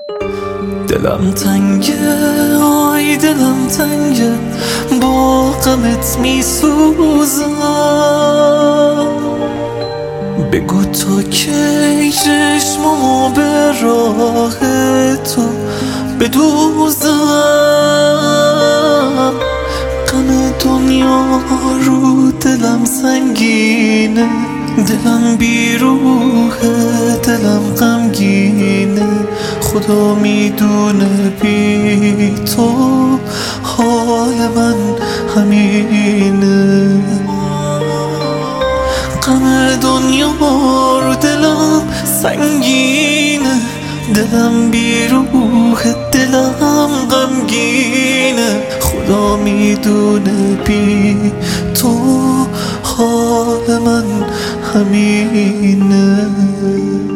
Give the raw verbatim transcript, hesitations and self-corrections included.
دلم تنگه، آی دلم تنگه، با غمت میسوزم. بگو تا کی چشممو به راه تو بدوزم. غم دنیا رو دلم سنگینه، دلم بیروحه، دلم غمگینه. خدا میدونه بی تو حال من همینه. غم دنیا رو دلم سنگینه، دلم بیروحه، دلم غمگینه. خدا میدونه بی تو حال من همینه.